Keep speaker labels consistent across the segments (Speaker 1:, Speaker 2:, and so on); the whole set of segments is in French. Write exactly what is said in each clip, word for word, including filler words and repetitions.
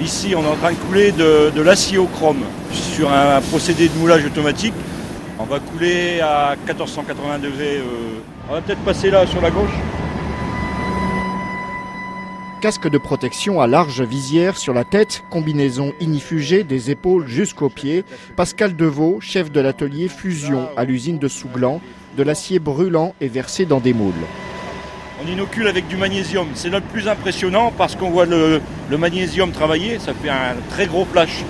Speaker 1: Ici, on est en train de couler de, de l'acier au chrome sur un procédé de moulage automatique. On va couler à quatorze cent quatre-vingts degrés. Euh, on va peut-être passer là sur la gauche.
Speaker 2: Casque de protection à large visière sur la tête, combinaison ignifugée des épaules jusqu'aux pieds. Pascal Deveau, chef de l'atelier Fusion à l'usine de Souglan, de l'acier brûlant est versé dans des moules.
Speaker 1: On inocule avec du magnésium. C'est là le plus impressionnant parce qu'on voit le, le magnésium travailler. Ça fait un très gros flash.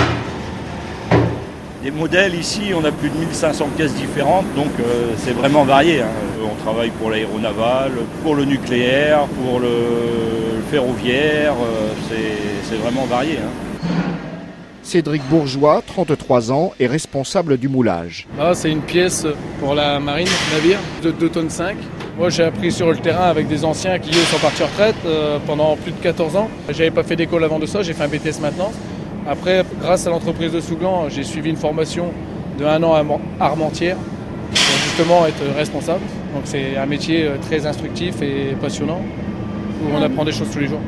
Speaker 1: Des modèles ici, on a plus de mille cinq cents pièces différentes, donc euh, c'est vraiment varié. Hein. On travaille pour l'aéronaval, pour le nucléaire, pour le, le ferroviaire, euh, c'est vraiment varié. Hein.
Speaker 2: Cédric Bourgeois, trente-trois ans, est responsable du moulage.
Speaker 3: Ah, c'est une pièce pour la marine, navire, de deux tonnes cinq. Moi, j'ai appris sur le terrain avec des anciens qui, eux, sont partis en retraite euh, pendant plus de quatorze ans. J'avais pas fait d'école avant de ça, j'ai fait un B T S maintenance. Après, grâce à l'entreprise de Souglan, j'ai suivi une formation de un an à Armentières pour justement être responsable. Donc c'est un métier très instructif et passionnant où on apprend des choses tous les jours.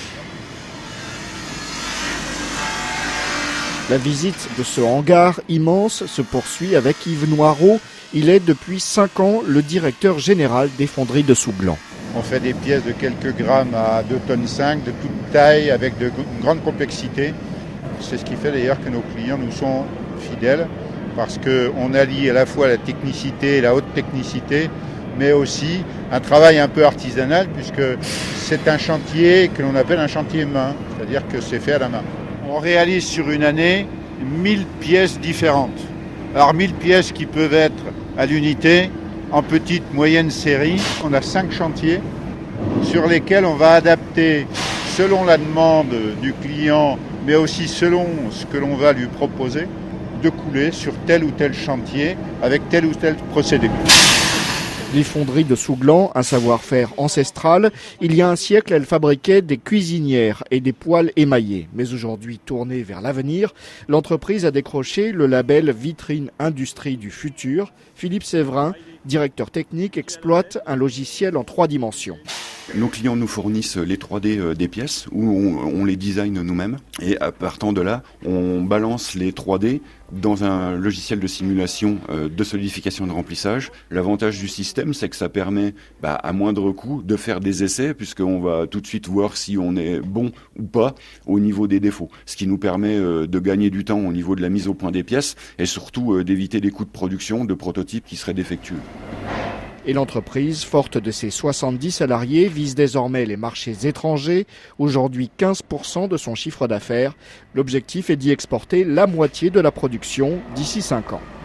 Speaker 2: La visite de ce hangar immense se poursuit avec Yves Noireau. Il est depuis cinq ans le directeur général des fonderies de Souglan.
Speaker 4: On fait des pièces de quelques grammes à deux tonnes cinq, de toute taille, avec de grande complexité. C'est ce qui fait d'ailleurs que nos clients nous sont fidèles, parce qu'on allie à la fois la technicité et la haute technicité, mais aussi un travail un peu artisanal, puisque c'est un chantier que l'on appelle un chantier main, c'est-à-dire que c'est fait à la main. On réalise sur une année mille pièces différentes. Alors mille pièces qui peuvent être à l'unité, en petite, moyenne série. On a cinq chantiers sur lesquels on va adapter, selon la demande du client, mais aussi selon ce que l'on va lui proposer, de couler sur tel ou tel chantier avec tel ou tel procédé.
Speaker 2: Les fonderies de Souglan, un savoir-faire ancestral. Il y a un siècle, elles fabriquaient des cuisinières et des poêles émaillés. Mais aujourd'hui, tournée vers l'avenir, l'entreprise a décroché le label Vitrine Industrie du Futur. Philippe Séverin, directeur technique, exploite un logiciel en trois dimensions.
Speaker 5: Nos clients nous fournissent les trois D des pièces où on, on les design nous-mêmes et à partant de là, on balance les trois D dans un logiciel de simulation euh, de solidification et de remplissage. L'avantage du système, c'est que ça permet bah, à moindre coût de faire des essais puisqu'on va tout de suite voir si on est bon ou pas au niveau des défauts. Ce qui nous permet euh, de gagner du temps au niveau de la mise au point des pièces et surtout euh, d'éviter des coûts de production de prototypes qui seraient défectueux.
Speaker 2: Et l'entreprise, forte de ses soixante-dix salariés, vise désormais les marchés étrangers, aujourd'hui quinze pour cent de son chiffre d'affaires. L'objectif est d'y exporter la moitié de la production d'ici cinq ans.